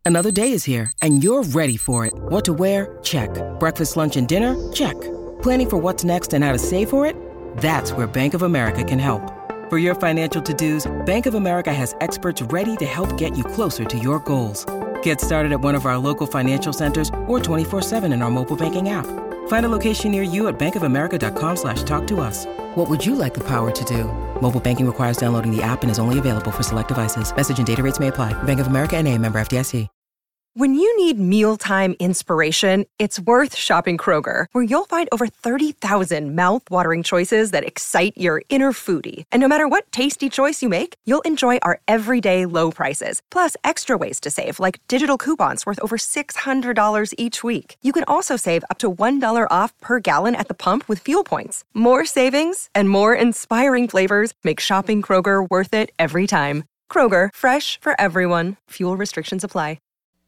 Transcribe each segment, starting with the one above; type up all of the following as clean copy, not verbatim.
Another day is here, and you're ready for it. What to wear? Check. Breakfast, lunch, and dinner? Check. Planning for what's next and how to save for it? That's where Bank of America can help. For your financial to-dos, Bank of America has experts ready to help get you closer to your goals. Get started at one of our local financial centers or 24/7 in our mobile banking app. Find a location near you at bankofamerica.com/talktous. What would you like the power to do? Mobile banking requires downloading the app and is only available for select devices. Message and data rates may apply. Bank of America N.A., member FDIC. When you need mealtime inspiration, it's worth shopping Kroger, where you'll find over 30,000 mouth-watering choices that excite your inner foodie. And no matter what tasty choice you make, you'll enjoy our everyday low prices, plus extra ways to save, like digital coupons worth over $600 each week. You can also save up to $1 off per gallon at the pump with fuel points. More savings and more inspiring flavors make shopping Kroger worth it every time. Kroger, fresh for everyone. Fuel restrictions apply.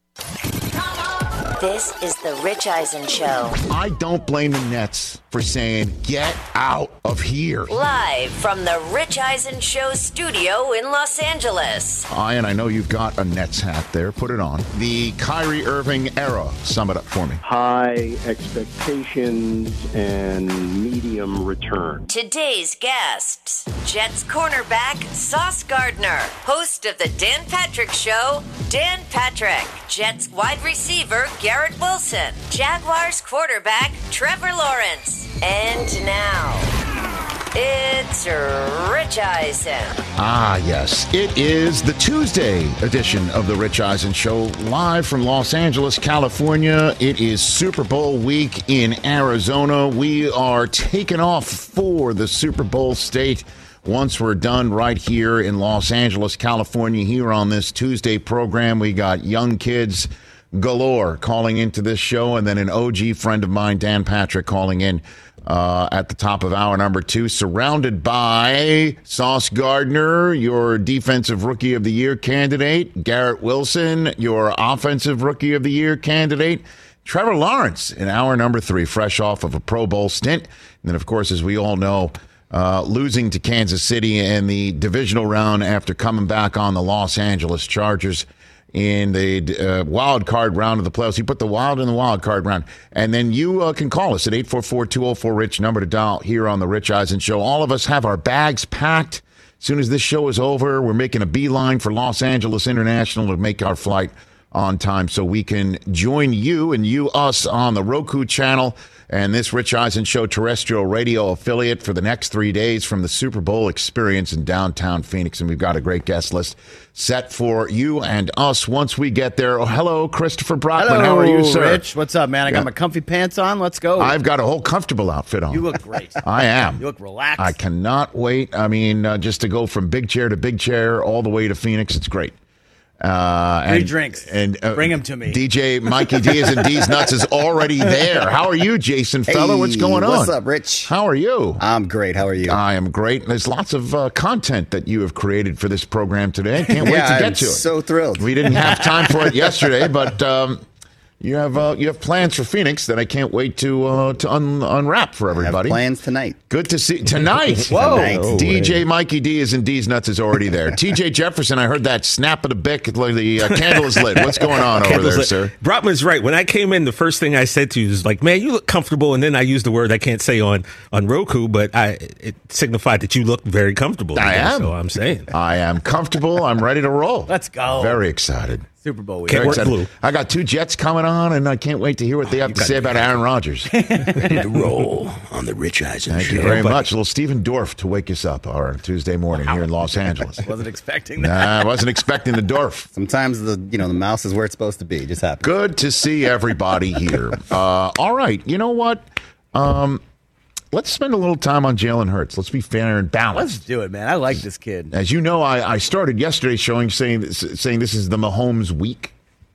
This is the Rich Eisen Show. I don't blame the Nets for saying, get out of here. Live from the Rich Eisen Show studio in Los Angeles. And I know you've got a Nets hat there. Put it on. The Kyrie Irving era. Sum it up for me. High expectations and medium return. Today's guests, Jets cornerback Sauce Gardner, host of the Dan Patrick Show, Dan Patrick, Jets wide receiver Garrett Wilson, Jaguars quarterback Trevor Lawrence. And now, it's Rich Eisen. Yes. It is the Tuesday edition of the Rich Eisen Show, live from Los Angeles, California. It is Super Bowl week in Arizona. We are taking off for the Super Bowl state once we're done right here in Los Angeles, California. Here on this Tuesday program, we got young kids galore calling into this show, and then an OG friend of mine, Dan Patrick, calling in at the top of hour number 2, surrounded by Sauce Gardner, your defensive rookie of the year candidate, Garrett Wilson, your offensive rookie of the year candidate, Trevor Lawrence in hour number 3, fresh off of a Pro Bowl stint. And then, of course, as we all know, losing to Kansas City in the divisional round after coming back on the Los Angeles Chargers in the wild card round of the playoffs. You put the wild in the wild card round. And then you can call us at 844-204-RICH, number to dial here on the Rich Eisen Show. All of us have our bags packed. As soon as this show is over, we're making a beeline for Los Angeles International to make our flight on time so we can join you and us on the Roku channel and this Rich Eisen Show terrestrial radio affiliate for the next 3 days from the Super Bowl experience in downtown Phoenix. And we've got a great guest list set for you and us once we get there. Oh, hello, Christopher Brockman. Hello, how are you, sir? Rich. What's up, man? I got my comfy pants on. Let's go. I've got a whole comfortable outfit on. You look great. I am. You look relaxed. I cannot wait. I mean, just to go from big chair to big chair all the way to Phoenix, it's great. Free drinks. And bring them to me. DJ Mikey Diaz and D's Nuts is already there. How are you, Jason Feller? What's going on? What's up, Rich? How are you? I'm great. How are you? I am great. There's lots of content that you have created for this program today. Can't wait to get to it. So thrilled. We didn't have time for it yesterday, but you have plans for Phoenix that I can't wait to unwrap for everybody. I have plans tonight. Good to see tonight. Whoa! Tonight. DJ Mikey D is in D's Nuts is already there. TJ Jefferson, I heard that snap of the bic. The candle is lit. What's going on over there, sir? Brockman's right. When I came in, the first thing I said to you was like, "Man, you look comfortable." And then I used the word I can't say on Roku, but it signified that you look very comfortable. I am. So I'm saying I am comfortable. I'm ready to roll. Let's go. Very excited. Super Bowl week. Can't work blue. I got 2 Jets coming on, and I can't wait to hear what they have to say about Aaron Rodgers. to roll on the Rich Eisen Thank Show. you very much. A little Stephen Dorff to wake us up our Tuesday morning here in Los Angeles. Wasn't expecting that. Nah, I wasn't expecting the Dorff. Sometimes the mouse is where it's supposed to be. It just happens. Good to see everybody here. All right, you know what? Let's spend a little time on Jalen Hurts. Let's be fair and balanced. Let's do it, man. I like this kid. As you know, I started yesterday saying this is the Mahomes week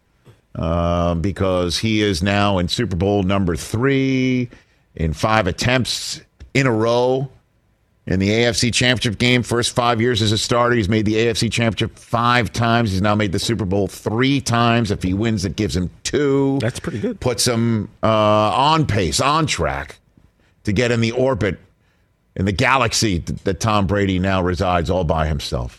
because he is now in Super Bowl number 3 in 5 attempts in a row in the AFC Championship game. First 5 years as a starter, he's made the AFC Championship 5 times. He's now made the Super Bowl 3 times. If he wins, it gives him 2. That's pretty good. Puts him on pace, on track to get in the orbit in the galaxy that Tom Brady now resides all by himself.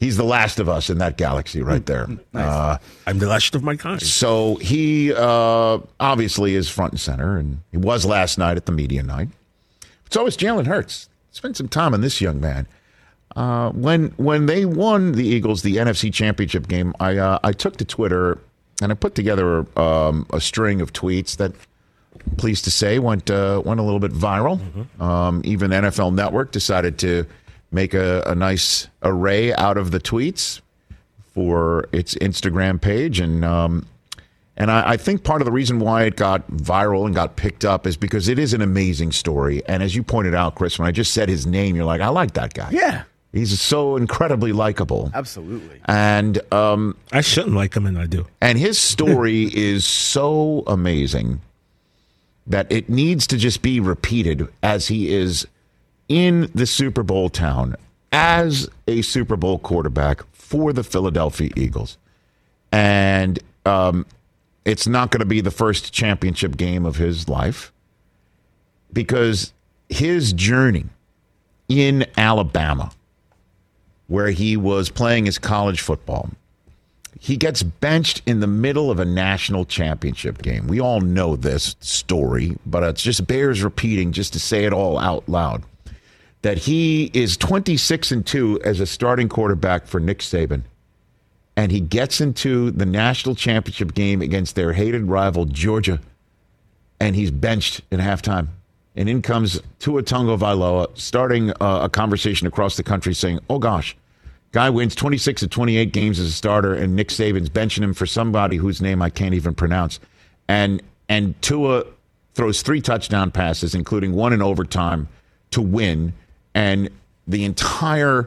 He's the last of us in that galaxy right there. Nice. I'm the last of my kind. So he obviously is front and center, and he was last night at the media night. So is Jalen Hurts. Spend some time on this young man. When they won the Eagles the NFC Championship game, I took to Twitter and I put together a string of tweets that, pleased to say, went a little bit viral. Even NFL Network decided to make a nice array out of the tweets for its Instagram page. And I think part of the reason why it got viral and got picked up is because it is an amazing story. And as you pointed out, Chris, when I just said his name, you're like, I like that guy. Yeah. He's so incredibly likable. Absolutely. And I shouldn't like him, and I do. And his story is so amazing that it needs to just be repeated as he is in the Super Bowl town as a Super Bowl quarterback for the Philadelphia Eagles. And it's not going to be the first championship game of his life, because his journey in Alabama, where he was playing his college football, he gets benched in the middle of a national championship game. We all know this story, but it just bears repeating just to say it all out loud, that he is 26-2 as a starting quarterback for Nick Saban, and he gets into the national championship game against their hated rival Georgia, and he's benched in halftime. And in comes Tua Tagovailoa, starting a conversation across the country saying, oh gosh, guy wins 26 of 28 games as a starter, and Nick Saban's benching him for somebody whose name I can't even pronounce. And Tua throws 3 touchdown passes, including one in overtime, to win. And the entire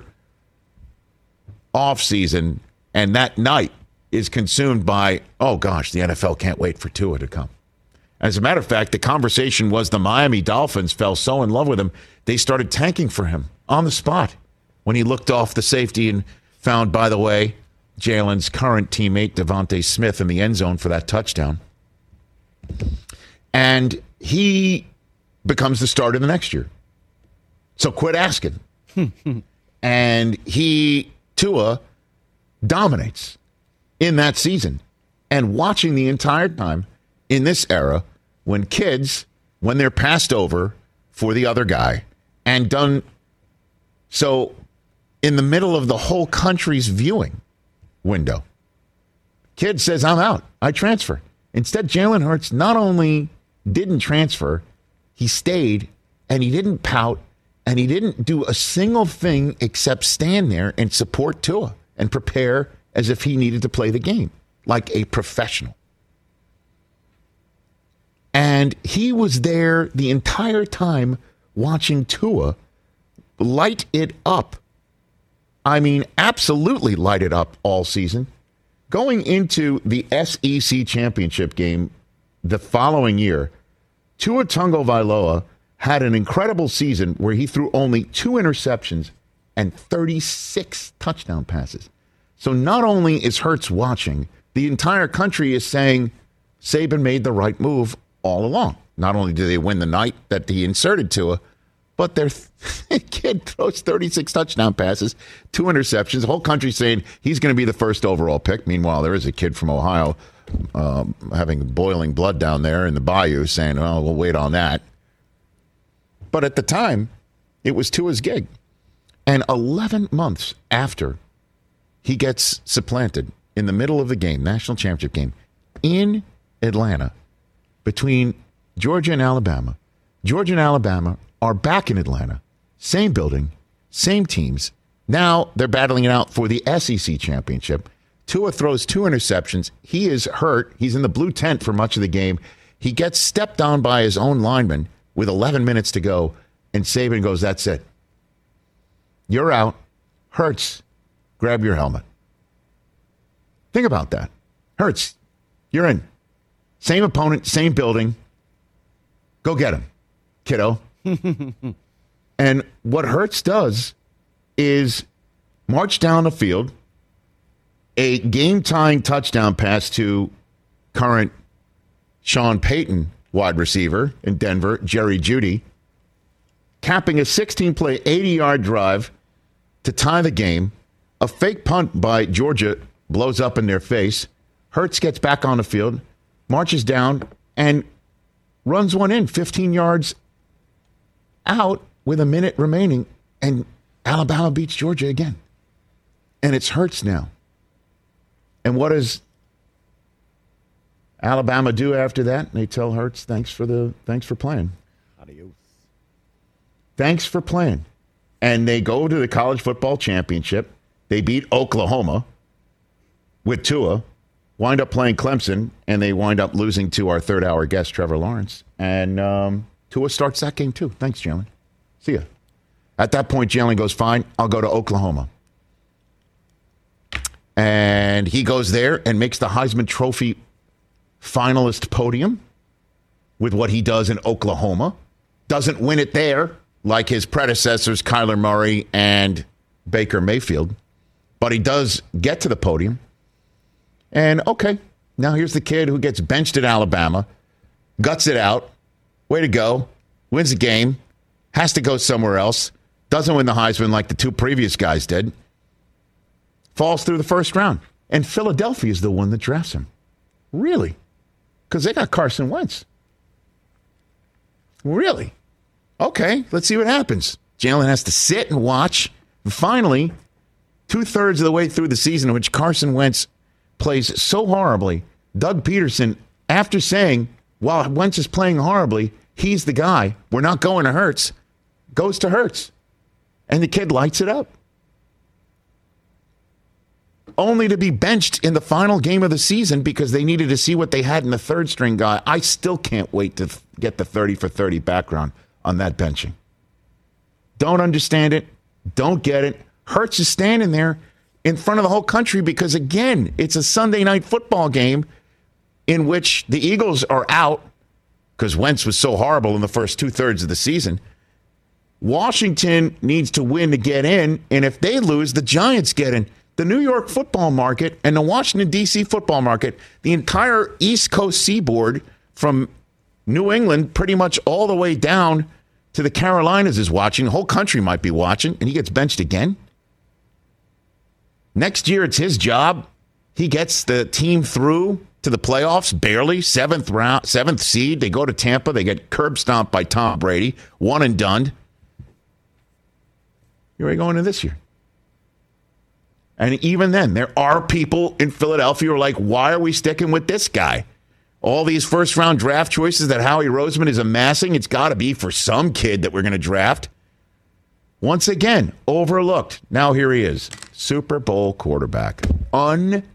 offseason and that night is consumed by, oh gosh, the NFL can't wait for Tua to come. As a matter of fact, the conversation was the Miami Dolphins fell so in love with him, they started tanking for him on the spot when he looked off the safety and found, by the way, Jalen's current teammate, Devontae Smith, in the end zone for that touchdown. And he becomes the starter the next year. So quit asking. And Tua, dominates in that season. And watching the entire time in this era, when they're passed over for the other guy and done so in the middle of the whole country's viewing window, kid says, I'm out. I transfer. Instead, Jalen Hurts not only didn't transfer, he stayed, and he didn't pout, and he didn't do a single thing except stand there and support Tua and prepare as if he needed to play the game like a professional. And he was there the entire time watching Tua light it up. I mean, absolutely light it up all season. Going into the SEC championship game the following year, Tua Tagovailoa had an incredible season where he threw only 2 interceptions and 36 touchdown passes. So not only is Hurts watching, the entire country is saying Saban made the right move all along. Not only did they win the night that he inserted Tua, but their kid throws 36 touchdown passes, 2 interceptions. The whole country saying he's going to be the first overall pick. Meanwhile, there is a kid from Ohio having boiling blood down there in the bayou saying, oh, we'll wait on that. But at the time, it was Tua's gig. And 11 months after he gets supplanted in the middle of the game, national championship game, in Atlanta, between Georgia and Alabama are back in Atlanta. Same building, same teams. Now they're battling it out for the SEC championship. Tua throws 2 interceptions. He is hurt. He's in the blue tent for much of the game. He gets stepped on by his own lineman with 11 minutes to go, and Saban goes, that's it. You're out. Hurts, grab your helmet. Think about that. Hurts, you're in. Same opponent, same building. Go get him, kiddo. And what Hurts does is march down the field, a game-tying touchdown pass to current Sean Payton wide receiver in Denver, Jerry Jeudy, capping a 16-play, 80-yard drive to tie the game A fake punt by Georgia blows up in their face. Hurts gets back on the field, marches down, and runs one in 15 yards out with a minute remaining, and Alabama beats Georgia again. And it's Hurts now. And what does Alabama do after that? They tell Hurts, thanks for playing. Adios. Thanks for playing. And they go to the college football championship. They beat Oklahoma with Tua, wind up playing Clemson, and they wind up losing to our third-hour guest, Trevor Lawrence. And Tua starts that game, too. Thanks, Jalen. See ya. At that point, Jalen goes, fine, I'll go to Oklahoma. And he goes there and makes the Heisman Trophy finalist podium with what he does in Oklahoma. Doesn't win it there like his predecessors, Kyler Murray and Baker Mayfield. But he does get to the podium. And, okay, now here's the kid who gets benched at Alabama, guts it out, way to go, wins the game, has to go somewhere else, doesn't win the Heisman like the two previous guys did, falls through the first round. And Philadelphia is the one that drafts him. Really? Because they got Carson Wentz. Really? Okay, let's see what happens. Jalen has to sit and watch. And finally, 2/3 of the way through the season, in which Carson Wentz plays so horribly, Doug Peterson, after saying, while Wentz is playing horribly, he's the guy, we're not going to Hurts, goes to Hurts. And the kid lights it up. Only to be benched in the final game of the season because they needed to see what they had in the third-string guy. I still can't wait to get the 30 for 30 background on that benching. Don't understand it. Don't get it. Hurts is standing there in front of the whole country because, again, it's a Sunday night football game in which the Eagles are out because Wentz was so horrible in the first 2/3 of the season. Washington needs to win to get in, and if they lose, the Giants get in. The New York football market and the Washington, D.C. football market, the entire East Coast seaboard from New England pretty much all the way down to the Carolinas is watching. The whole country might be watching, and he gets benched again. Next year, it's his job. He gets the team through to the playoffs, barely, seventh seed. They go to Tampa. They get curb stomped by Tom Brady, one and done. Here we go into this year. And even then, there are people in Philadelphia who are like, why are we sticking with this guy? All these first-round draft choices that Howie Roseman is amassing, it's got to be for some kid that we're going to draft. Once again, overlooked. Now here he is, Super Bowl quarterback. Unbelievable.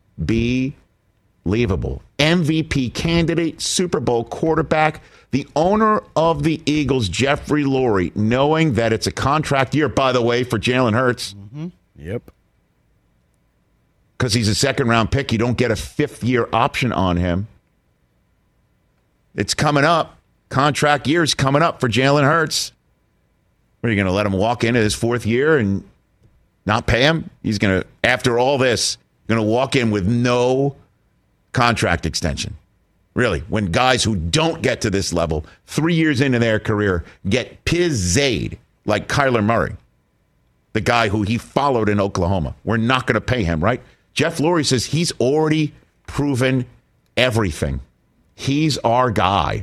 MVP candidate, Super Bowl quarterback. The owner of the Eagles, Jeffrey Lurie, knowing that it's a contract year, by the way, for Jalen Hurts. Mm-hmm. Yep. Because he's a second-round pick. You don't get a fifth-year option on him. It's coming up. Contract year's coming up for Jalen Hurts. Are you going to let him walk into his fourth year and not pay him? He's going to, after all this, going to walk in with no contract extension. Really, when guys who don't get to this level 3 years into their career get pizzed like Kyler Murray, the guy who he followed in Oklahoma. We're not going to pay him, right? Jeff Lurie says he's already proven everything. He's our guy.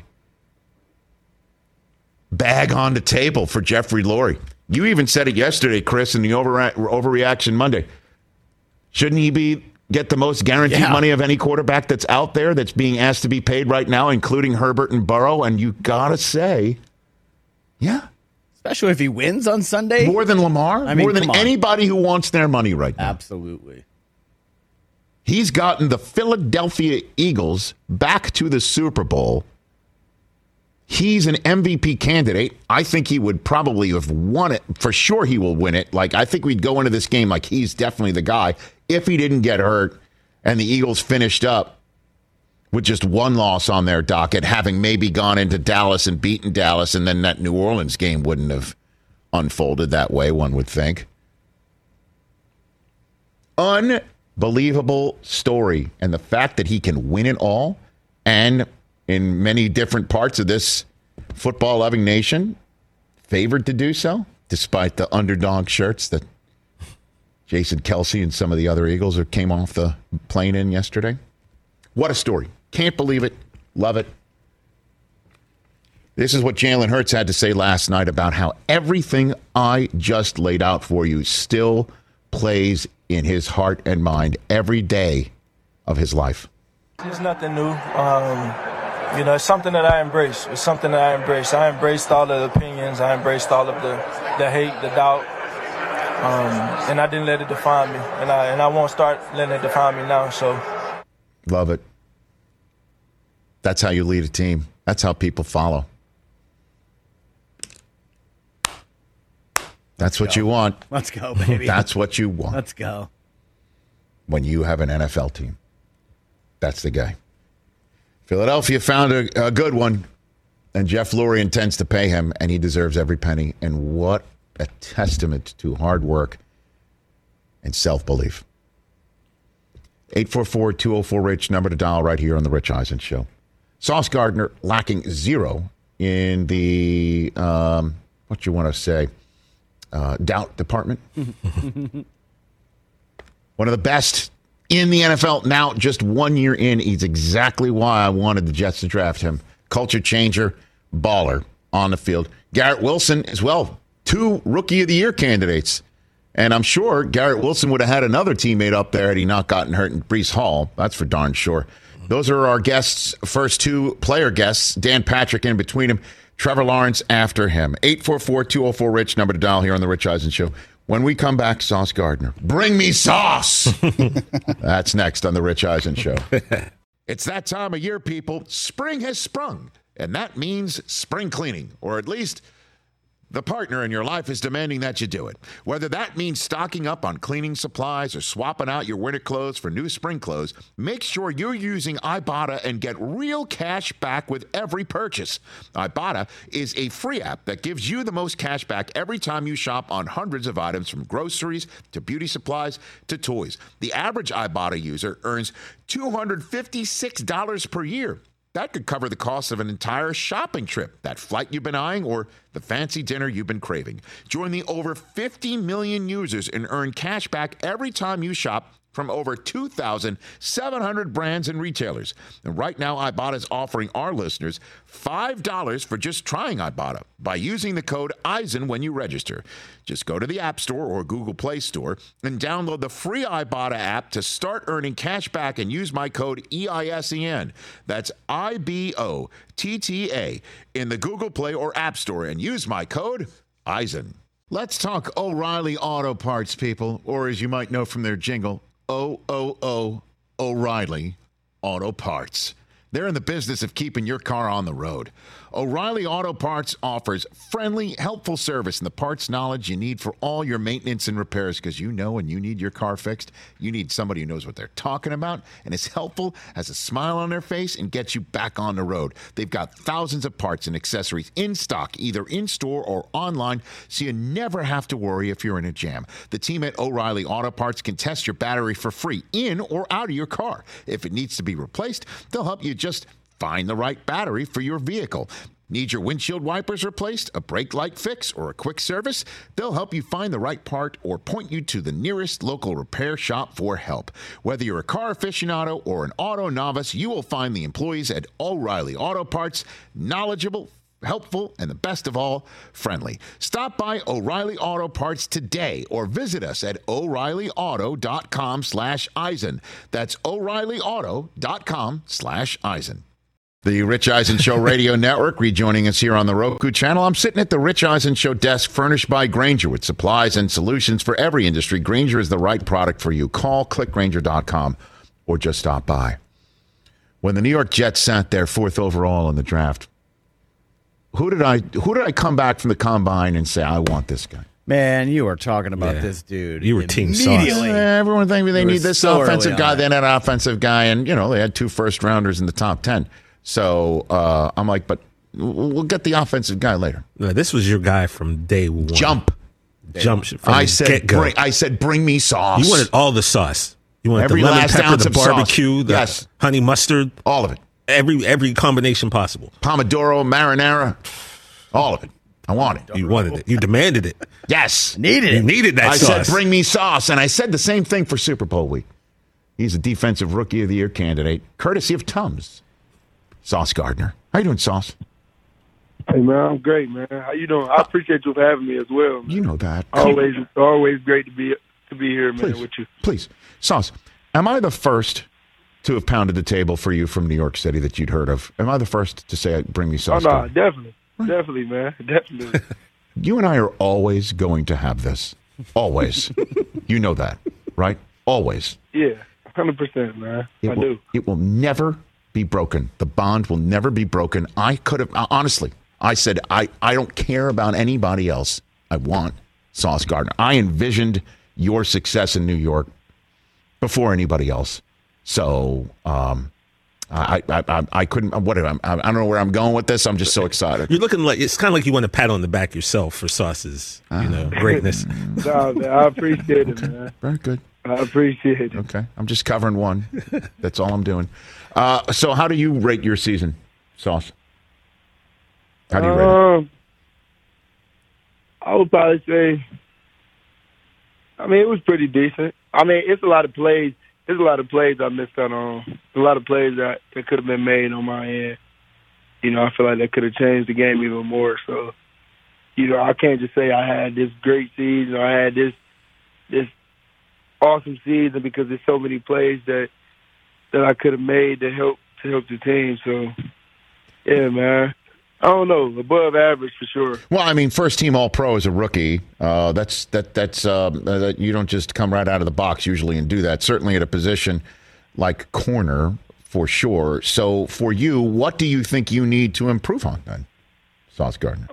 Bag on the table for Jeffrey Lurie. You even said it yesterday, Chris, in the Overreaction Monday. Shouldn't he get the most guaranteed money of any quarterback that's out there that's being asked to be paid right now, including Herbert and Burrow? And you got to say, yeah. Especially if he wins on Sunday. More than Lamar? I mean, more than anybody who wants their money right now. Absolutely. He's gotten the Philadelphia Eagles back to the Super Bowl. He's an MVP candidate. I think he would probably have won it. For sure he will win it. Like, I think we'd go into this game like he's definitely the guy if he didn't get hurt and the Eagles finished up with just one loss on their docket, having maybe gone into Dallas and beaten Dallas, and then that New Orleans game wouldn't have unfolded that way, one would think. Unbelievable story. And the fact that he can win it all, and in many different parts of this football-loving nation, favored to do so, despite the underdog shirts that Jason Kelsey and some of the other Eagles that came off the plane in yesterday. What a story. Can't believe it. Love it. This is what Jalen Hurts had to say last night about how everything I just laid out for you still plays in his heart and mind every day of his life. It's nothing new. It's something that I embrace. It's something that I embrace. I embraced all the opinions. I embraced all of the hate, the doubt. And I didn't let it define me. And I won't start letting it define me now. So, love it. That's how you lead a team. That's how people follow. That's what you want. Let's go, baby. That's what you want. Let's go. When you have an NFL team. That's the guy. Philadelphia found a good one, and Jeff Lurie intends to pay him, and he deserves every penny. And what a testament to hard work and self-belief. 844-204-RICH, number to dial right here on The Rich Eisen Show. Sauce Gardner lacking 0 in the, what you want to say, doubt department. One of the best in the NFL now, just 1 year in. He's exactly why I wanted the Jets to draft him. Culture changer, baller on the field. Garrett Wilson as well. 2 Rookie of the Year candidates. And I'm sure Garrett Wilson would have had another teammate up there had he not gotten hurt in Breece Hall. That's for darn sure. Those are our guests, first 2 player guests. Dan Patrick in between him. Trevor Lawrence after him. 844-204-RICH, number to dial here on The Rich Eisen Show. When we come back, Sauce Gardner. Bring me sauce! That's next on The Rich Eisen Show. It's that time of year, people. Spring has sprung, and that means spring cleaning, or at least the partner in your life is demanding that you do it. Whether that means stocking up on cleaning supplies or swapping out your winter clothes for new spring clothes, make sure you're using Ibotta and get real cash back with every purchase. Ibotta is a free app that gives you the most cash back every time you shop on hundreds of items, from groceries to beauty supplies to toys. The average Ibotta user earns $256 per year. That could cover the cost of an entire shopping trip, that flight you've been eyeing, or the fancy dinner you've been craving. Join the over 50 million users and earn cash back every time you shop from over 2,700 brands and retailers. And right now, Ibotta is offering our listeners $5 for just trying Ibotta by using the code Eisen when you register. Just go to the App Store or Google Play Store and download the free Ibotta app to start earning cash back and use my code EISEN. That's IBOTTA in the Google Play or App Store and use my code Eisen. Let's talk O'Reilly Auto Parts, people, or as you might know from their jingle, O'Reilly Auto Parts. They're in the business of keeping your car on the road. O'Reilly Auto Parts offers friendly, helpful service and the parts knowledge you need for all your maintenance and repairs, because you know when you need your car fixed, you need somebody who knows what they're talking about and is helpful, has a smile on their face, and gets you back on the road. They've got thousands of parts and accessories in stock, either in-store or online, so you never have to worry if you're in a jam. The team at O'Reilly Auto Parts can test your battery for free in or out of your car. If it needs to be replaced, they'll help you just find the right battery for your vehicle. Need your windshield wipers replaced, a brake light fix, or a quick service? They'll help you find the right part or point you to the nearest local repair shop for help. Whether you're a car aficionado or an auto novice, you will find the employees at O'Reilly Auto Parts knowledgeable, helpful, and the best of all, friendly. Stop by O'Reilly Auto Parts today or visit us at O'ReillyAuto.com/Eisen. That's O'ReillyAuto.com/Eisen. The Rich Eisen Show Radio Network rejoining us here on the Roku channel. I'm sitting at the Rich Eisen Show desk, furnished by Grainger, with supplies and solutions for every industry. Grainger is the right product for you. Call clickgrainger.com or just stop by. When the New York Jets sat there 4th overall in the draft, who did I come back from the combine and say, I want this guy? Man, you were talking about this dude. You were team immediately. Everyone thinks they need this so offensive guy, then an offensive guy, and they had 2 first-rounders in the top 10. So I'm like, but we'll get the offensive guy later. No, this was your guy from day one. Jump. From I said, bring me sauce. You wanted all the sauce. You wanted every the lemon last pepper, ounce the of barbecue, sauce. the honey mustard, all of it. Every combination possible. Pomodoro, marinara, all of it. I want it. You wanted it. You demanded it. Yes. You needed that I sauce. said, bring me sauce. And I said the same thing for Super Bowl week. He's a Defensive Rookie of the Year candidate, courtesy of Tums. Sauce Gardner. How you doing, Sauce? Hey, man, I'm great, man. How you doing? I appreciate you for having me as well, man. You know that. Always great to be here, man, Please, with you. Please. Sauce, am I the first to have pounded the table for you from New York City that you'd heard of? Am I the first to say, bring me sauce? Oh, no, definitely. Right. Definitely, man. Definitely. You and I are always going to have this. Always. You know that, right? Always. Yeah, 100%, man. I do. It will never be broken. The bond will never be broken. I could have, honestly, I said, I don't care about anybody else. I want Sauce Gardner. I envisioned your success in New York before anybody else. So I couldn't. I don't know where I'm going with this. I'm just so excited. You're looking like it's kind of like you want to pat on the back yourself for Sauce's, greatness. No, man, I appreciate it, man. Very good. I appreciate it. Okay, I'm just covering one. That's all I'm doing. So, how do you rate your season, Sauce? How do you rate it? I would probably say, it was pretty decent. It's a lot of plays. There's a lot of plays I missed out on. A lot of plays that could have been made on my end. I feel like that could have changed the game even more. So, I can't just say I had this great season or I had this awesome season because there's so many plays that I could have made to help the team. So, yeah, man. I don't know, above average for sure. Well, first team All-Pro as a rookie. That's you don't just come right out of the box usually and do that. Certainly at a position like corner, for sure. So for you, what do you think you need to improve on then, Sauce Gardner?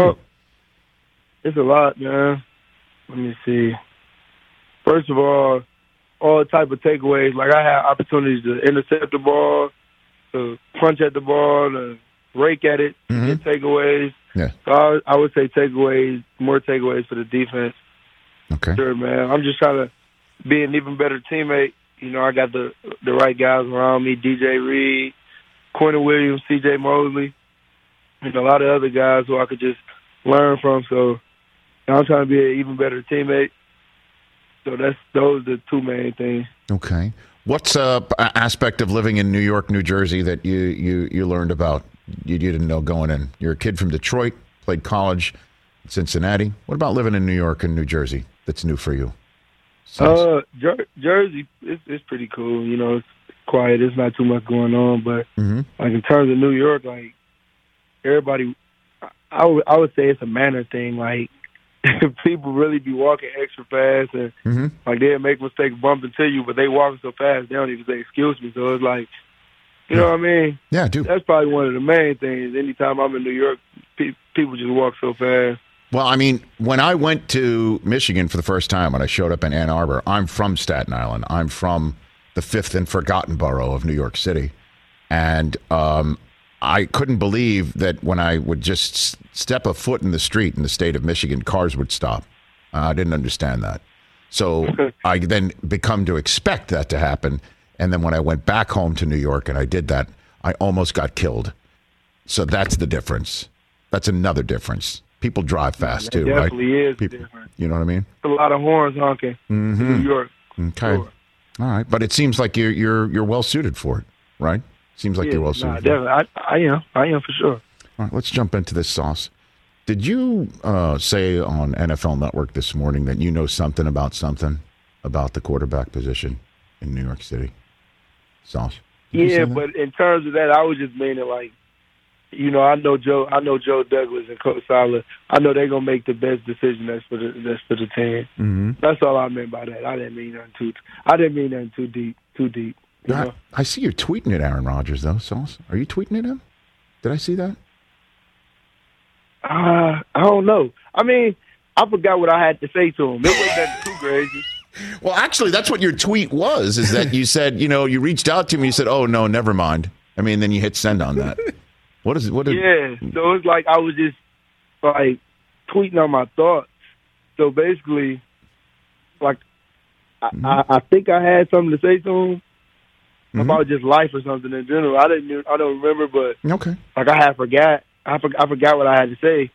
It's a lot, man. Let me see. First of all type of takeaways. Like I have opportunities to intercept the ball, to punch at the ball, to rake at it, get takeaways. Yeah. So I would say more takeaways for the defense. Okay. Sure, man. I'm just trying to be an even better teammate. I got the right guys around me, DJ Reed, Quentin Williams, CJ Mosley, and a lot of other guys who I could just learn from. So I'm trying to be an even better teammate. So those are the two main things. Okay. What's an aspect of living in New York, New Jersey that you learned about? You didn't know going in. You're a kid from Detroit, played college in Cincinnati. What about living in New York and New Jersey that's new for you? Jersey, it's pretty cool. It's quiet. There's not too much going on. But like in terms of New York, like everybody, I would say it's a manner thing. Like people really be walking extra fast, and like they'll make mistakes, bump into you, but they walking so fast they don't even say excuse me. So it's like, you know what I mean? Yeah, I do. That's probably one of the main things. Anytime I'm in New York, people just walk so fast. Well, when I went to Michigan for the first time, when I showed up in Ann Arbor, I'm from Staten Island. I'm from the fifth and forgotten borough of New York City. And I couldn't believe that when I would just step a foot in the street in the state of Michigan, cars would stop. I didn't understand that. So I then become to expect that to happen. And then when I went back home to New York and I did that, I almost got killed. So that's the difference. That's another difference. People drive fast too, right? Definitely is different. You know what I mean? A lot of horns honking in New York. Okay. Sure. All right, but it seems like you're well suited for it, right? Seems like you're well suited. Definitely. I am for sure. All right, let's jump into this, Sauce. Did you say on NFL Network this morning that you know something about the quarterback position in New York City? Sauce. Yeah, but in terms of that, I was just meaning like, I know Joe Douglas and Coach Saleh. I know they're gonna make the best decision that's for the team. Mm-hmm. That's all I meant by that. I didn't mean nothing too deep. I see you're tweeting at Aaron Rodgers though, Sauce. Are you tweeting at him? Did I see that? I don't know. I forgot what I had to say to him. It wasn't too crazy. Well, actually, that's what your tweet was, is that you said, you reached out to me, you said, oh, no, never mind. Then you hit send on that. Yeah, so it's like I was just, like, tweeting on my thoughts. So basically, like, I think I had something to say to him about just life or something in general. I don't remember, but okay. Like I forgot what I had to say.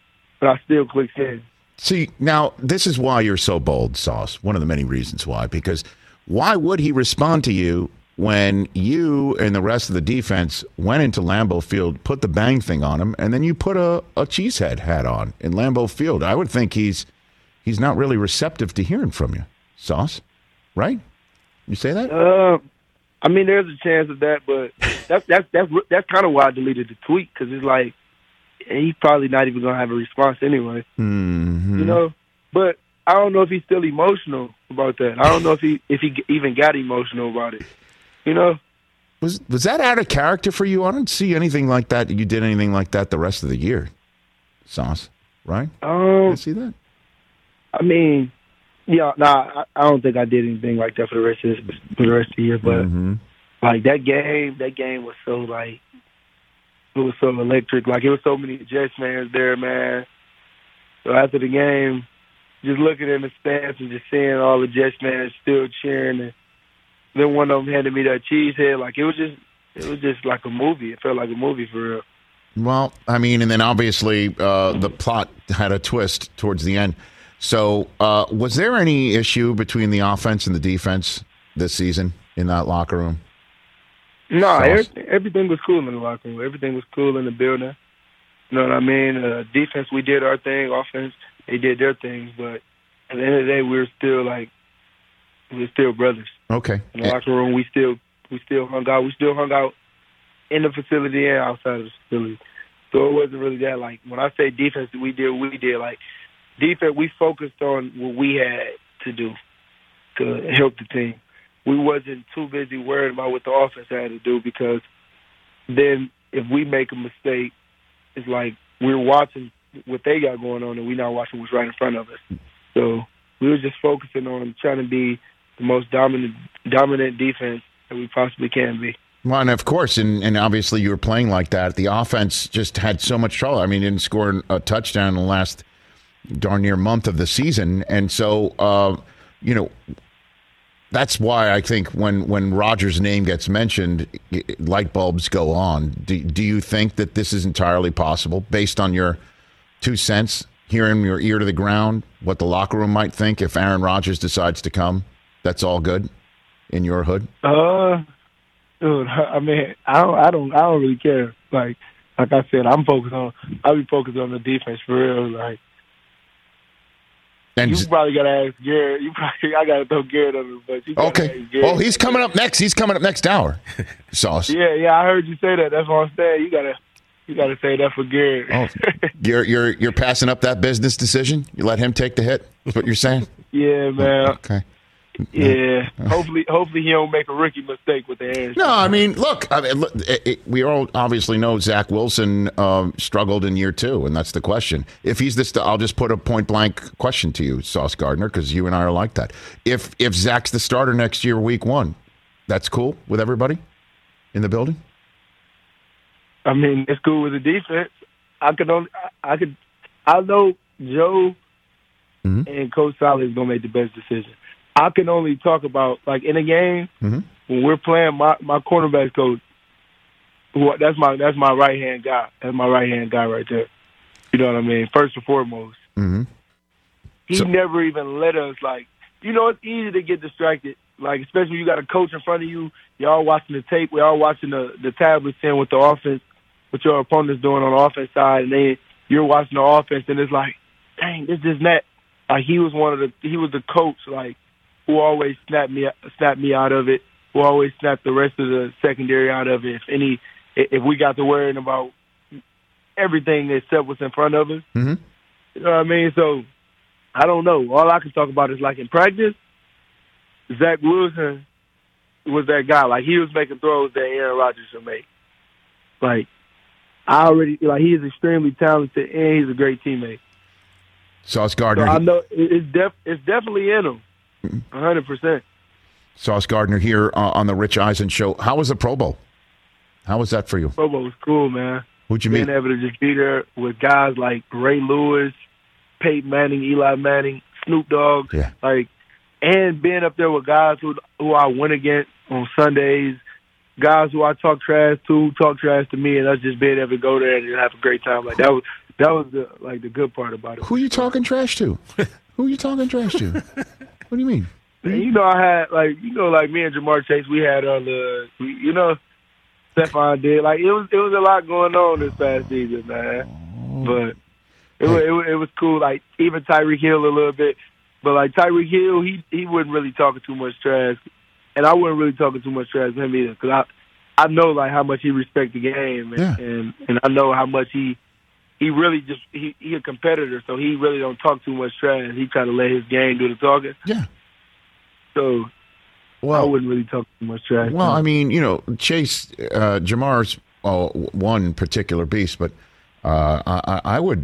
but I still click send. See, now, this is why you're so bold, Sauce. One of the many reasons why. Because why would he respond to you when you and the rest of the defense went into Lambeau Field, put the bang thing on him, and then you put a cheesehead hat on in Lambeau Field? I would think he's not really receptive to hearing from you, Sauce. Right? You say that? I mean, there's a chance of that, but that's kind of why I deleted the tweet, because it's like he's probably not even gonna have a response anyway. Mm-hmm. You know, but I don't know if he's still emotional about that. I don't know if he even got emotional about it. You know, was that out of character for you? I don't see anything like that. You did anything like that the rest of the year, Sauce? Right? I see that. I mean, yeah, I don't think I did anything like that for the rest of the year. But like that game was so like. It was so electric. Like, it was so many Jets fans there, man. So after the game, just looking in the stands and just seeing all the Jets fans still cheering, and then one of them handed me that cheesehead. Like, it was just like a movie. It felt like a movie for real. Well, I mean, and then obviously the plot had a twist towards the end. So was there any issue between the offense and the defense this season in that locker room? No, everything was cool in the locker room. Everything was cool in the building. You know what I mean? Defense, we did our thing. Offense, they did their things. But at the end of the day, we're still brothers. Okay. In the locker room, we still hung out. We still hung out in the facility and outside of the facility. So it wasn't really that. Like, when I say defense, we did. Like, defense, we focused on what we had to do to help the team. We wasn't too busy worried about what the offense had to do, because then if we make a mistake, it's like we're watching what they got going on and we're not watching what's right in front of us. So we were just focusing on trying to be the most dominant defense that we possibly can be. Well, and of course, and obviously you were playing like that. The offense just had so much trouble. I mean, didn't score a touchdown in the last darn near month of the season. And so, that's why I think when Rodgers' name gets mentioned, light bulbs go on. Do you think that this is entirely possible, based on your 2 cents, hearing your ear to the ground, what the locker room might think if Aaron Rodgers decides to come? That's all good in your hood? Dude, I mean, I don't really care. Like I said, I'll be focused on the defense for real. Like, and you probably got to ask Garrett. I got to throw Garrett under the bus. Okay. Well, he's coming up next. He's coming up next hour. Sauce. Yeah, I heard you say that. That's what I'm saying. You got to say that for Garrett. Oh, you're passing up that business decision? You let him take the hit? That's what you're saying? Yeah, man. Okay. Yeah. Hopefully he don't make a rookie mistake with the hands. No, I mean, look, we all obviously know Zach Wilson struggled in year 2, and that's the question. If he's this, I'll just put a point blank question to you, Sauce Gardner, because you and I are like that. If Zach's the starter next year, week 1, that's cool with everybody in the building? I mean, it's cool with the defense. I know Joe and Coach Solid is gonna make the best decision. I can only talk about, like, in a game when we're playing my cornerback coach. That's my right hand guy. That's my right hand guy right there. You know what I mean? First and foremost, he never even let us, like, it's easy to get distracted. Like, especially when you got a coach in front of you. You're all watching the tape. We're all watching the tablets in with the offense, what your opponent's doing on the offense side, and then you're watching the offense, and it's like, dang, this is net. Like, he was the coach, like, who always snapped me out of it, who always snapped the rest of the secondary out of it. If we got to worrying about everything except what's in front of us. You know what I mean? So, I don't know. All I can talk about is, like, in practice, Zach Wilson was that guy. Like, he was making throws that Aaron Rodgers would make. Like, he is extremely talented, and he's a great teammate. Sauce Gardner. So I know it's definitely in him. 100%. Sauce Gardner here on the Rich Eisen Show. How was the Pro Bowl? How was that for you? Pro Bowl was cool, man. Who'd you meet? Being able to just be there with guys like Ray Lewis, Peyton Manning, Eli Manning, Snoop Dogg, and being up there with guys who I went against on Sundays, guys who I talk trash to me, and us just being able to go there and just have a great time. Like that was the good part about it. Who are you talking trash to? Who are you talking trash to? What do you mean? And, I had like me and Jamar Chase, we had Stephon did. Like it was a lot going on this past season, man. But it was cool. Like even Tyreek Hill a little bit, but like Tyreek Hill, he wasn't really talking too much trash, and I wasn't really talking too much trash to him either, because I know like how much he respects the game, and I know how much he really just he a competitor, so he really don't talk too much trash. He try to let his game do the talking. Yeah. So. Well, I wouldn't really talk too much trash. Well, I mean, Chase, Jamar's one particular beast, but I'd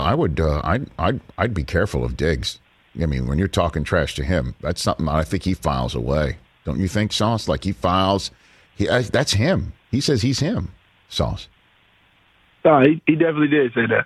be careful of Diggs. I mean, when you're talking trash to him, that's something I think he files away. Don't you think, Sauce? Like he files, that's him. He says he's him, Sauce. No, he definitely did say that.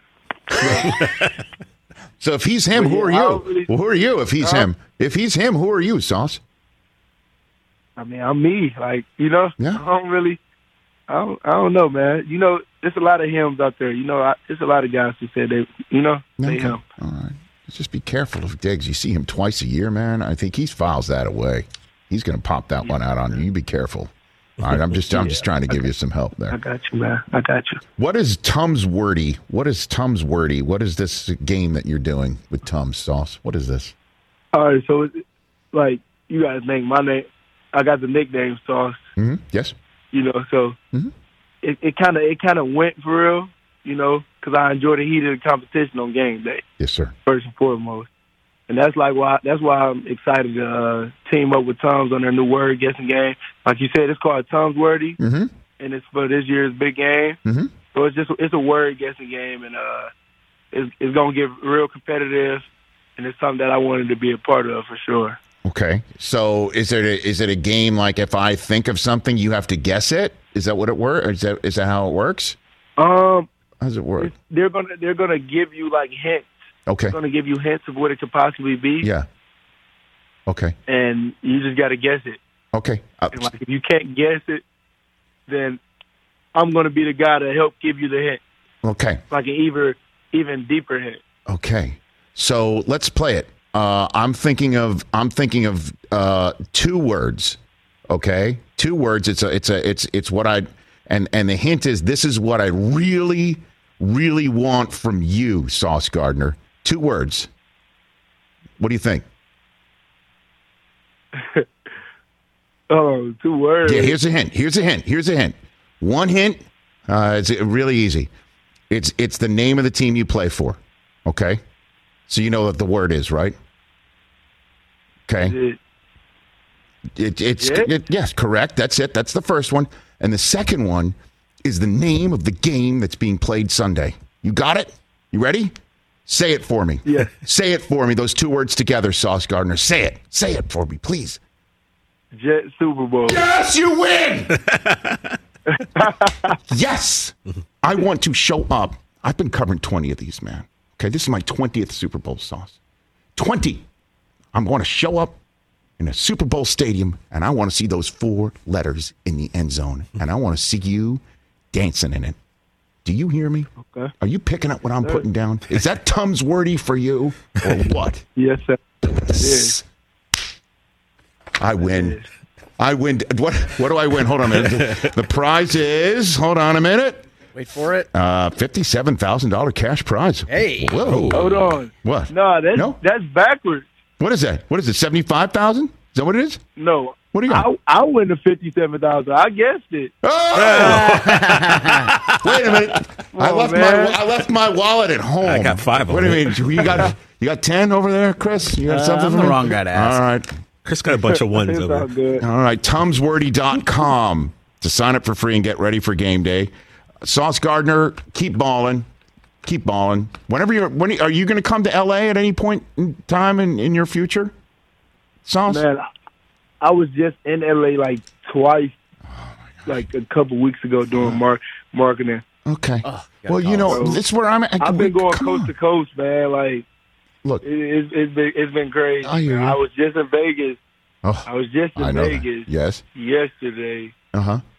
So if he's him, who are you? Well, who are you? If he's him, who are you, Sauce? I mean, I'm me. Like, yeah. I don't know, man. There's a lot of hymns out there. There's a lot of guys who said they him. All right. Just be careful of Diggs. You see him twice a year, man. I think he files that away. He's going to pop that one out on you. You be careful. All right, I'm just trying to give you some help there. I got you, man. I got you. What is Tums Wordy? What is this game that you're doing with Tums, Sauce? What is this? All right, so like you guys name my name. I got the nickname Sauce. Mm-hmm. Yes. So it kind of went for real, because I enjoy the heat of the competition on game day. Yes, sir. First and foremost, and that's why I'm excited to team up with Tums on their new word guessing game. Like you said, it's called Tums Wordy, and it's for this year's big game. Mm-hmm. So it's a word guessing game, and it's gonna get real competitive, and it's something that I wanted to be a part of for sure. Okay, so is it a game like if I think of something, you have to guess it? Is that what it works? Is that how it works? How does it work? They're gonna give you like hints. Okay, they're gonna give you hints of what it could possibly be. Yeah. Okay. And you just got to guess it. Okay. And like if you can't guess it, then I'm gonna be the guy to help give you the hint. Okay. Like an even deeper hint. Okay. So let's play it. I'm thinking of 2 words. Okay, 2 words. It's what I and the hint is this is what I really want from you, Sauce Gardner. 2 words. What do you think? 2 words. Yeah, here's a hint. One hint. It's really easy. It's the name of the team you play for. Okay, so you know what the word is, right? Okay. Yes, correct. That's it. That's the first one. And the second one is the name of the game that's being played Sunday. You got it? You ready? Say it for me. Yes. Say it for me. Those 2 words together, Sauce Gardner. Say it. Say it for me, please. Jet Super Bowl. Yes, you win! Yes! I want to show up. I've been covering 20 of these, man. Okay, this is my 20th Super Bowl, Sauce. 20! I'm going to show up in a Super Bowl stadium, and I want to see those 4 letters in the end zone, and I want to see you dancing in it. Do you hear me? Okay. Are you picking up what I'm putting down? Is that Tums Wordy for you, or what? Yes, sir. It is. I win. I win. What do I win? Hold on a minute. The prize is, hold on a minute. Wait for it. $57,000 cash prize. Hey. Whoa. Hold on. What? No, that's backwards. What is that? What is it, 75,000? Is that what it is? No. What do you got? I win the 57,000. I guessed it. Oh! Wait a minute. I left my wallet at home. I got 5 of What do you mean? You got 10 over there, Chris? You got something I'm for the me? wrong guy to ask. All right. Chris got a bunch of ones It's over all there. good. All right. TumsWordy.com to sign up for free and get ready for game day. Sauce Gardner, keep balling. Keep balling. When are you going to come to L.A. at any point in time in your future? Sauce? Man, I was just in L.A. like twice, like a couple weeks ago doing marketing. Okay. Well, this is where I'm at. I've been going coast to coast, man. Like, look, it's been crazy. I hear you. I was just in Vegas. Oh, I was just in Vegas yes. yesterday. Uh-huh.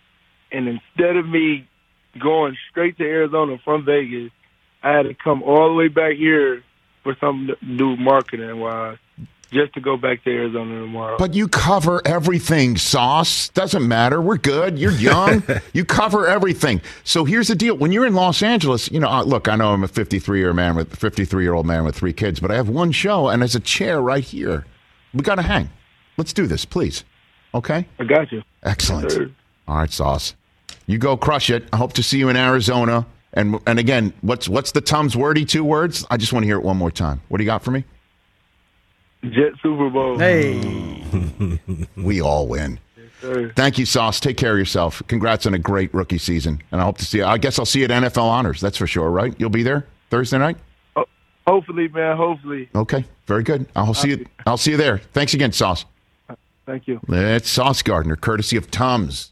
And instead of me going straight to Arizona from Vegas, I had to come all the way back here for something to do marketing-wise, just to go back to Arizona tomorrow. But you cover everything, Sauce. Doesn't matter. We're good. You're young. You cover everything. So here's the deal. When you're in Los Angeles, look, I know I'm a 53-year-old man with 3 kids, but I have one show, and there's a chair right here. We got to hang. Let's do this, please. Okay? I got you. Excellent. Sure. All right, Sauce. You go crush it. I hope to see you in Arizona. And again, what's the Tums wordy 2 words? I just want to hear it one more time. What do you got for me? Jet Super Bowl. Hey. We all win. Yes, sir. Thank you, Sauce. Take care of yourself. Congrats on a great rookie season. And I hope to see you. I guess I'll see you at NFL Honors. That's for sure, right? You'll be there Thursday night? Oh, hopefully, man. Hopefully. Okay. Very good. I'll see you there. Thanks again, Sauce. Thank you. It's Sauce Gardner, courtesy of Tums.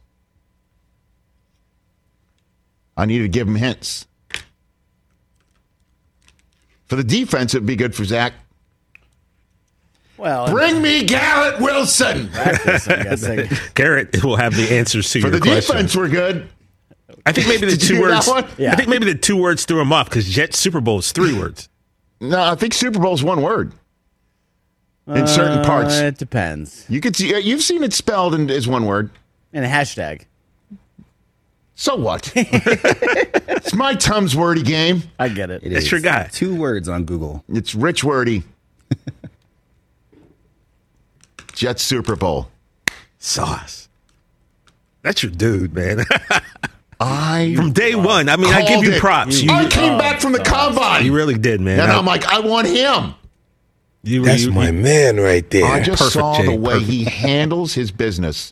I need to give him hints. For the defense, it'd be good for Zach. Well, bring me Garrett Wilson. Practice, I'm guessing. Garrett will have the answers to for your the question. Defense, we're good. I think maybe the Did you 2 hear words. that one? Yeah. I think maybe the 2 words threw him off because Jet Super Bowl is 3 words. No, I think Super Bowl's 1 word. In certain parts, It depends. you could see. You've seen it spelled as 1 word. And a hashtag. So what? It's my Tums wordy game. I get it. That's your guy. 2 words on Google. It's Rich Wordy. Jets Super Bowl. Sauce. That's your dude, man. From day one. I mean, I give you props. I came back from the combine. You really did, man. And I'm like, I want him. That's my man right there. I just saw Jay, the way perfect. he handles his business.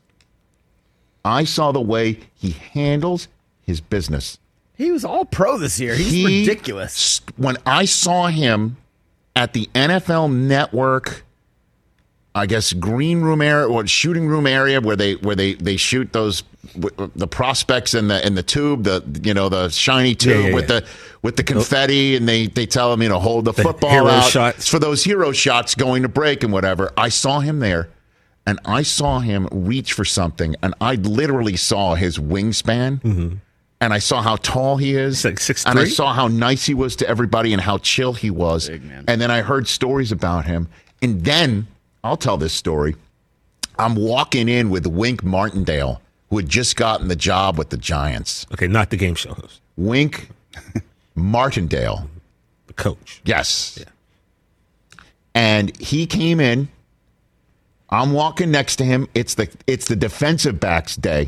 I saw the way he handles his business. He was all pro this year. He's ridiculous. When I saw him at the NFL Network, I guess green room area or shooting room area where they shoot those the prospects in the tube, the shiny tube with the confetti, and they tell him hold the football hero out shots. for those hero shots going to break and whatever. I saw him there, and I saw him reach for something, and I literally saw his wingspan. Mm-hmm. And I saw how tall he is. He's like 6'3"? And I saw how nice he was to everybody and how chill he was. Big man. And then I heard stories about him. And then, I'll tell this story. I'm walking in with Wink Martindale, who had just gotten the job with the Giants. Okay, not the game show host. Wink Martindale. The coach. Yes. Yeah. And he came in. I'm walking next to him. It's the defensive backs day.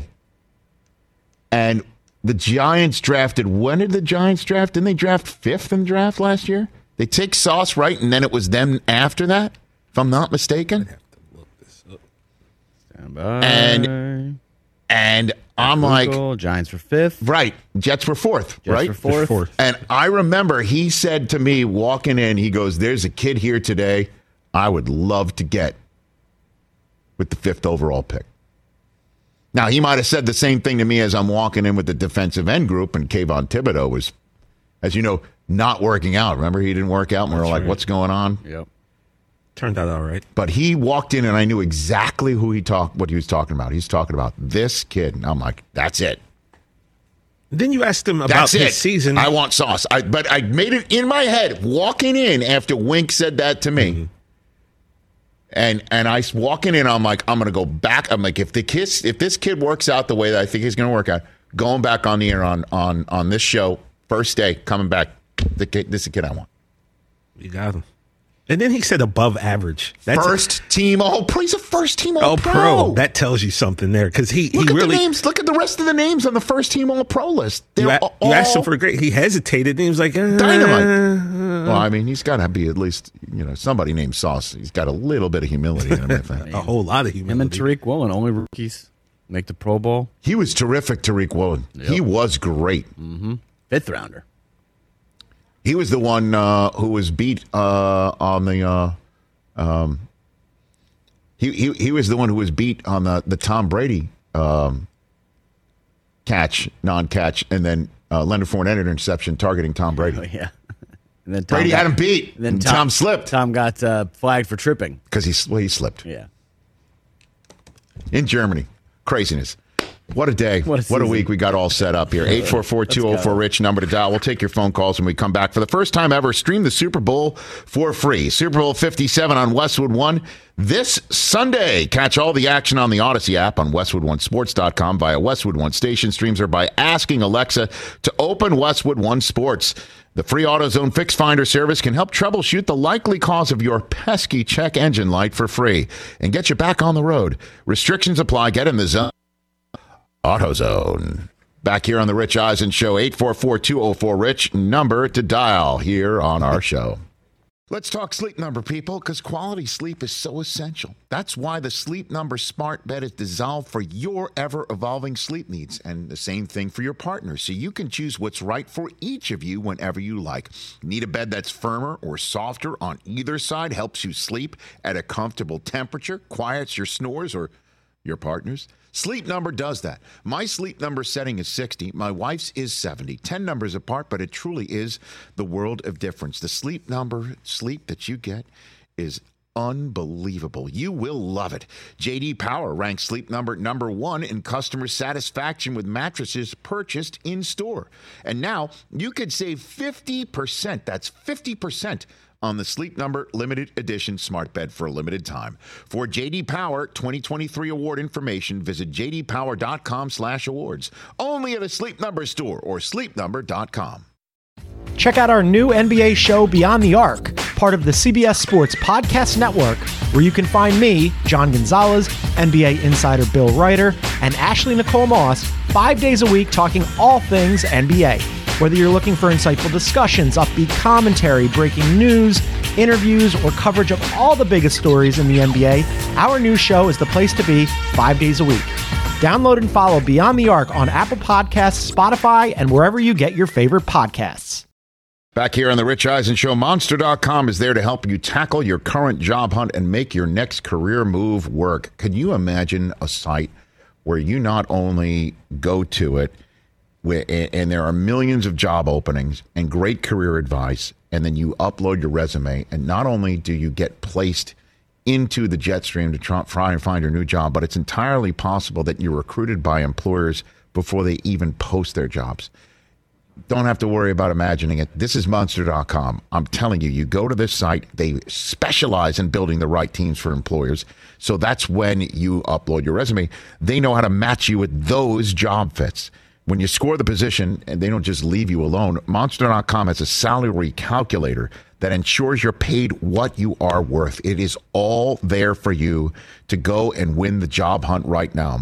And the Giants drafted. When did the Giants draft? Didn't they draft 5th in the draft last year? They take Sauce right, and then it was them after that, if I'm not mistaken. I have to look this up. Stand by. And I'm like, Giants were 5th. right, Jets were 4th, Jets right? were 4th. And I remember he said to me walking in, he goes, "There's a kid here today I would love to get with the 5th overall pick." Now, he might have said the same thing to me as I'm walking in with the defensive end group, and Kayvon Thibodeau was, as you know, not working out. Remember, he didn't work out, and we were like, what's going on? Yep. Turned out all right. But he walked in, and I knew exactly what he was talking about. He's talking about this kid. And I'm like, that's it. Then you asked him about That's his it. season. I want Sauce. But I made it in my head, walking in after Wink said that to me. Mm-hmm. And I walking in, I'm like, I'm going to go back. I'm like, if this kid works out the way that I think he's going to work out, going back on the air on this show, first day, coming back, this is the kid I want. You got him. And then he said above average. That's First team All-Pro. He's a first team All-Pro. All-Pro. That tells you something there because he Look at really. the names. Look at the rest of the names on the first team All-Pro list. You They're you asked him for a great. He hesitated. And he was like, dynamite. Well, I mean, he's got to be at least, somebody named Sauce. He's got a little bit of humility in him, I think. A whole lot of humility. Him and Tariq Woolen, only rookies, make the Pro Bowl. He was terrific, Tariq Woolen. Yep. He was great. Mm-hmm. 5th rounder. He was the one who was beat on the. He was the one who was beat on the Tom Brady non-catch, and then Leonard Fournette interception targeting Tom Brady. Oh, yeah. And then Tom Brady had him beat. And then Tom slipped Tom got flagged for tripping. because he slipped Yeah. in Germany. Craziness. What a day. What a week we got all set up here. 844-204-RICH, number to dial. We'll take your phone calls when we come back. For the first time ever, stream the Super Bowl for free. Super Bowl 57 on Westwood One this Sunday. Catch all the action on the Odyssey app on WestwoodOneSports.com via Westwood One station streams or by asking Alexa to open Westwood One Sports. The free AutoZone Fix Finder service can help troubleshoot the likely cause of your pesky check engine light for free and get you back on the road. Restrictions apply. Get in the zone. AutoZone. Back here on the Rich Eisen Show, 844-204-RICH, number to dial here on our show. Let's talk Sleep Number, people, because quality sleep is so essential. That's why the Sleep Number smart bed is designed for your ever-evolving sleep needs, and the same thing for your partner, so you can choose what's right for each of you whenever you like. Need a bed that's firmer or softer on either side, helps you sleep at a comfortable temperature, quiets your snores or your partner's? Sleep Number does that. My Sleep Number setting is 60. My wife's is 70. 10 numbers apart, but it truly is the world of difference. The Sleep Number sleep that you get is unbelievable. You will love it. J.D. Power ranks Sleep Number number 1 in customer satisfaction with mattresses purchased in store. And now you could save 50%. That's 50% on the Sleep Number limited edition smart bed for a limited time. For J.D. Power 2023 award information, visit jdpower.com/awards. Only at a Sleep Number store or sleepnumber.com. Check out our new NBA show, Beyond the Arc, part of the CBS Sports Podcast Network, where you can find me, John Gonzalez, NBA insider Bill Ryder, and Ashley Nicole Moss 5 days a week talking all things NBA. Whether you're looking for insightful discussions, upbeat commentary, breaking news, interviews, or coverage of all the biggest stories in the NBA, our new show is the place to be 5 days a week. Download and follow Beyond the Arc on Apple Podcasts, Spotify, and wherever you get your favorite podcasts. Back here on the Rich Eisen Show, Monster.com is there to help you tackle your current job hunt and make your next career move work. Can you imagine a site where you not only go to it, and there are millions of job openings and great career advice, and then you upload your resume, and not only do you get placed into the jet stream to try and find your new job, but it's entirely possible that you're recruited by employers before they even post their jobs. Don't have to worry about imagining it. This is Monster.com. I'm telling you, you go to this site, they specialize in building the right teams for employers. So that's when you upload your resume. They know how to match you with those job fits. When you score the position, and they don't just leave you alone, Monster.com has a salary calculator that ensures you're paid what you are worth. It is all there for you to go and win the job hunt right now.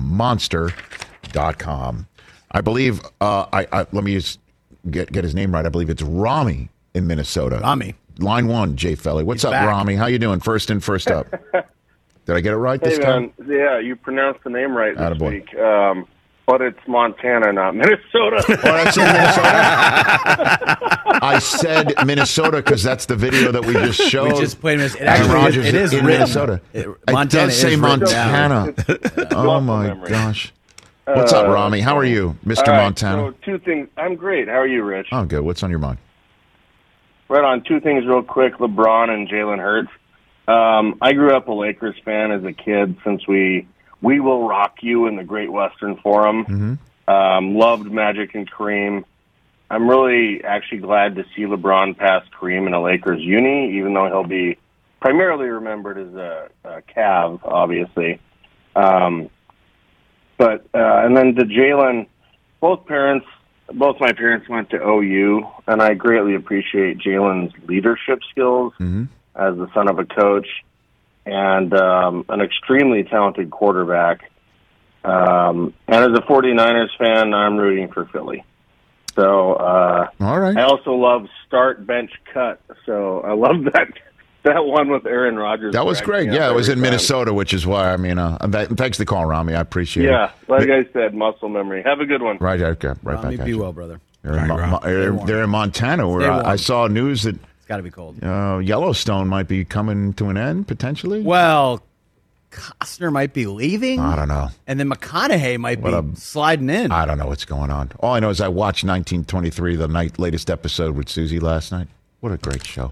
Monster.com. I believe, let me just get his name right. I believe it's Rami in Minnesota. Rami. Line 1, Jay Felly. What's up, back. Rami? How you doing? First in, first up. Did I get it right this time? Yeah, you pronounced the name right this Attaboy. week. But it's Montana, not Minnesota. Oh, that's in Minnesota? I said Minnesota because that's the video that we just showed. We just played it. Aaron Rodgers It is in written. Minnesota. Montana it does say is Montana. Oh, my gosh. What's up, Rami? How are you, Mr. Montana? So 2 things. I'm great. How are you, Rich? Oh, good. What's on your mind? Right on. 2 things real quick, LeBron and Jalen Hurts. I grew up a Lakers fan as a kid since we will rock you in the Great Western Forum. Mm-hmm. Loved Magic and Kareem. I'm really actually glad to see LeBron pass Kareem in a Lakers uni, even though he'll be primarily remembered as a Cav, obviously. And then to Jalen, both my parents went to OU, and I greatly appreciate Jalen's leadership skills as the son of a coach and an extremely talented quarterback. And as a 49ers fan, I'm rooting for Philly. So all right. I also love start, bench, cut. So I love that one with Aaron Rodgers. That was great. Yeah, it was in Minnesota, which is why, I mean, thanks for the call, Rami. I appreciate it. Yeah, like I said, muscle memory. Have a good one. Right, okay. Right Rami, back be at you. well, brother. They're in Montana, where I saw news that It's got to be cold. Yellowstone might be coming to an end, potentially. Well, Costner might be leaving. I don't know. And then McConaughey might be sliding in. I don't know what's going on. All I know is I watched 1923, the latest episode with Susie last night. What a great show.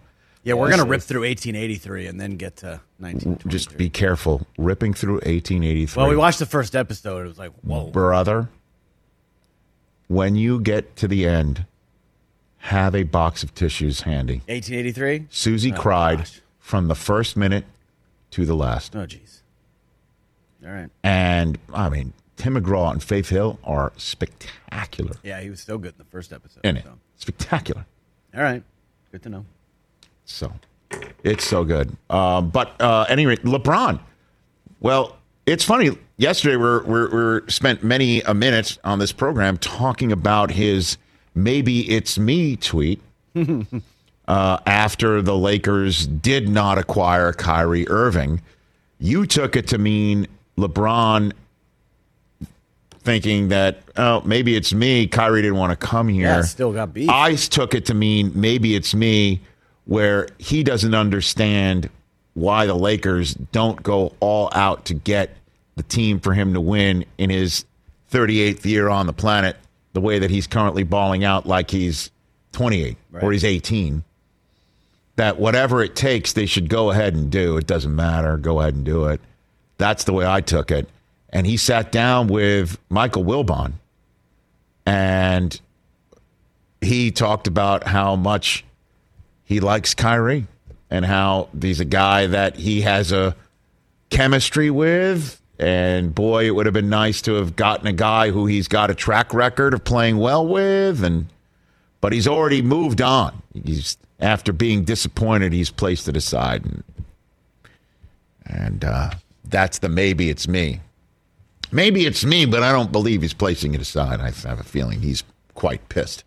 Yeah, we're going to rip through 1883 and then get to 1923. Just be careful. Ripping through 1883. Well, we watched the first episode. It was like, whoa. Brother, when you get to the end, have a box of tissues handy. 1883? Susie cried from the first minute to the last. Oh, jeez. All right. And, I mean, Tim McGraw and Faith Hill are spectacular. Yeah, he was so good in the first episode. In it. Spectacular. All right. Good to know. So, it's so good. But anyway, LeBron. Well, it's funny. Yesterday, we spent many a minute on this program talking about his "Maybe It's Me" tweet after the Lakers did not acquire Kyrie Irving. You took it to mean LeBron thinking that, oh, maybe it's me. Kyrie didn't want to come here. Yeah, still got beef. I took it to mean maybe it's me, where he doesn't understand why the Lakers don't go all out to get the team for him to win in his 38th year on the planet, the way that he's currently balling out like he's 28 or he's 18. That whatever it takes, they should go ahead and do. It doesn't matter. Go ahead and do it. That's the way I took it. And he sat down with Michael Wilbon, and he talked about how much he likes Kyrie and how he's a guy that he has a chemistry with. And, boy, it would have been nice to have gotten a guy who he's got a track record of playing well with. But he's already moved on. After being disappointed, he's placed it aside. And that's the maybe it's me. Maybe it's me, but I don't believe he's placing it aside. I have a feeling he's quite pissed.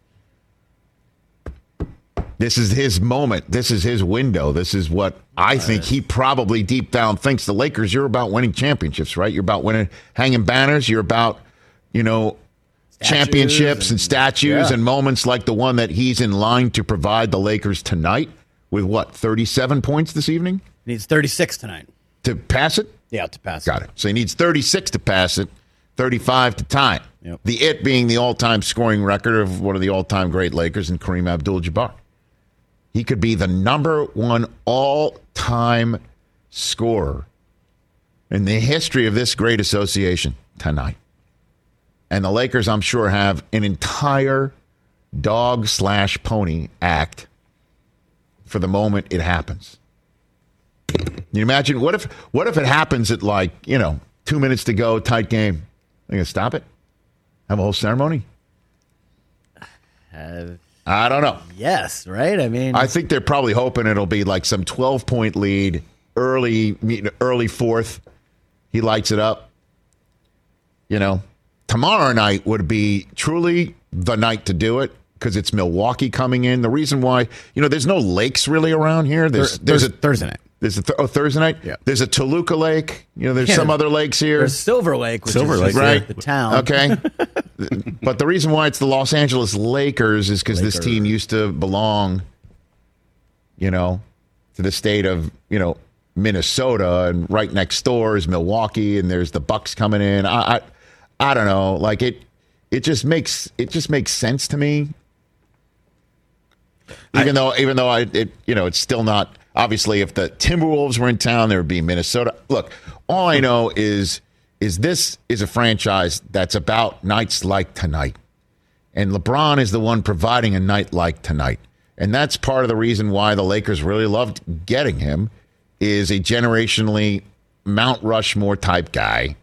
This is his moment. This is his window. This is what I think he probably deep down thinks. The Lakers, you're about winning championships, right? You're about winning, hanging banners. You're about, championships and statues and moments like the one that he's in line to provide the Lakers tonight with, 37 points this evening? He needs 36 tonight. To pass it? Yeah, to pass Got it. So he needs 36 to pass it, 35 to tie it. Yep. The it being the all-time scoring record of one of the all-time great Lakers and Kareem Abdul-Jabbar. He could be the number one all-time scorer in the history of this great association tonight. And the Lakers, I'm sure, have an entire dog/pony act for the moment it happens. Can you imagine? What if it happens at 2 minutes to go, tight game? Are you going to stop it? Have a whole ceremony? I don't know. Yes, right? I mean, I think they're probably hoping it'll be like some 12-point lead, early fourth. He lights it up. Tomorrow night would be truly the night to do it because it's Milwaukee coming in. The reason why, there's no lakes really around here. There's a Thursday night. There's Thursday night? Yeah. There's a Toluca Lake. There's some other lakes here. There's Silver Lake, which is right? The town. Okay. But the reason why it's the Los Angeles Lakers is because this team used to belong, to the state of, Minnesota, and right next door is Milwaukee, and there's the Bucks coming in. I don't know. It just makes sense to me. Even though it's still not. Obviously, if the Timberwolves were in town, there would be Minnesota. Look, all I know is this is a franchise that's about nights like tonight. And LeBron is the one providing a night like tonight. And that's part of the reason why the Lakers really loved getting him, is a generationally Mount Rushmore type guy.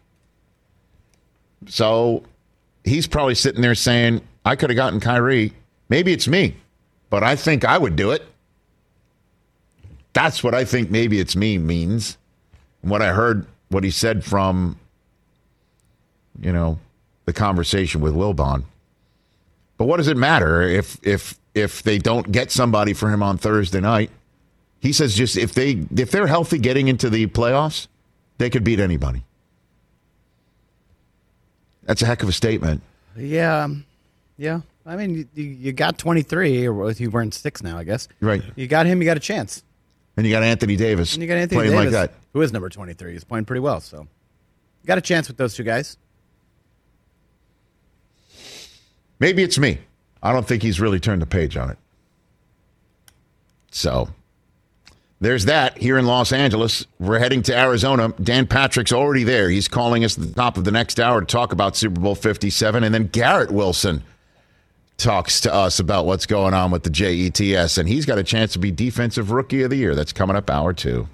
So he's probably sitting there saying, I could have gotten Kyrie. Maybe it's me, but I think I would do it. That's what I think maybe it's me means. And what I heard, what he said from, the conversation with Wilbon. But what does it matter if they don't get somebody for him on Thursday night? He says just if they're healthy getting into the playoffs, they could beat anybody. That's a heck of a statement. Yeah. I mean, you got 23, or you were in 6 now, I guess. Right. You got him. You got a chance. And you got Anthony Davis. And you got Anthony playing Davis, like that. who is number 23. He's playing pretty well, so you got a chance with those two guys. Maybe it's me. I don't think he's really turned the page on it. So, there's that here in Los Angeles. We're heading to Arizona. Dan Patrick's already there. He's calling us at the top of the next hour to talk about Super Bowl 57. And then Garrett Wilson talks to us about what's going on with the JETS. And he's got a chance to be Defensive Rookie of the Year. That's coming up hour 2.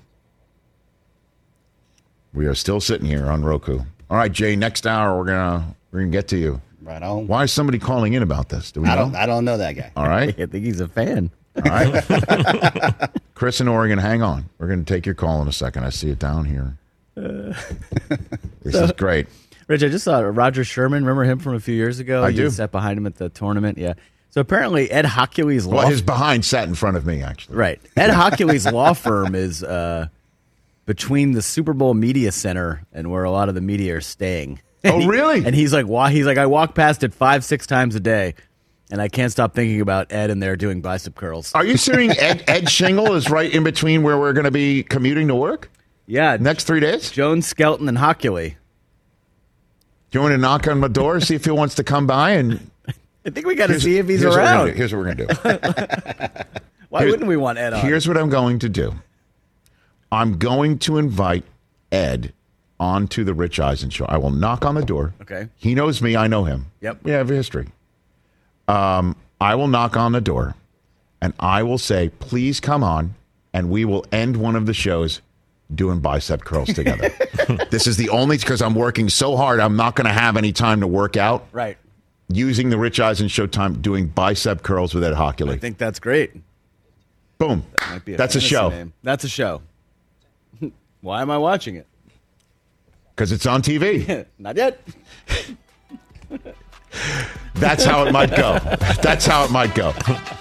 We are still sitting here on Roku. All right, Jay, next hour we're gonna get to you. Right on. Why is somebody calling in about this? Do we know? I don't know that guy. All right. I think he's a fan. All right. Chris in Oregon, hang on. We're going to take your call in a second. I see it down here. This is great. Rich, I just saw Roger Sherman. Remember him from a few years ago? I do. You sat behind him at the tournament. Yeah. So apparently Ed Hockley's law Well, his behind sat in front of me, actually. Right. Ed Hockley's law firm is between the Super Bowl Media Center and where a lot of the media are staying. Oh, really? And he's like, I walk past it 5-6 times a day, and I can't stop thinking about Ed and there doing bicep curls. Are you saying Ed Shingle is right in between where we're going to be commuting to work? Yeah. Next 3 days? Jones, Skelton, and Hockley. Do you want to knock on my door, see if he wants to come by? And I think we got to see if he's around. Here's what we're going to do. Why wouldn't we want Ed on? Here's what I'm going to do. I'm going to invite Ed onto the Rich Eisen show. I will knock on the door. Okay. He knows me. I know him. Yep. We have a history. I will knock on the door, and I will say, please come on, and we will end one of the shows doing bicep curls together. This is the only, because I'm working so hard, I'm not going to have any time to work out. Right. Using the Rich Eisen show time, doing bicep curls with Ed Hockley. I think that's great. Boom. That might be That's a fantasy show. name. That's a show. Why am I watching it? Because it's on TV. Not yet. That's how it might go. That's how it might go.